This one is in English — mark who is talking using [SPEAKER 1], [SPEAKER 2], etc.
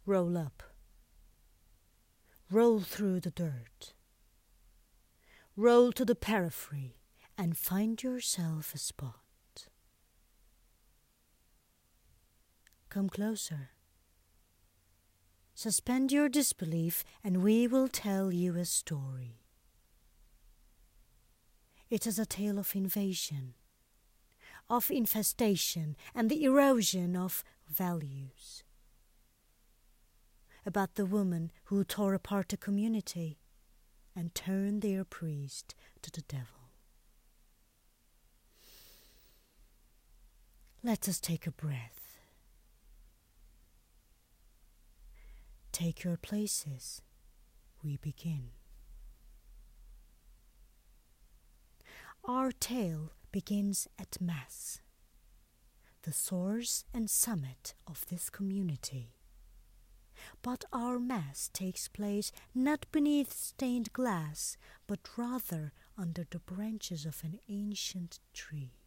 [SPEAKER 1] Roll up. Roll through the dirt. Roll to the periphery and find yourself a spot. Come closer. Suspend your disbelief and we will tell you a story. It is a tale of invasion, of infestation and the erosion of values. About the woman who tore apart a community and turned their priest to the devil. Let us take a breath. Take your places. We begin. Our tale begins at Mass, the source and summit of this community. But our Mass takes place not beneath stained glass, but rather under the branches of an ancient tree.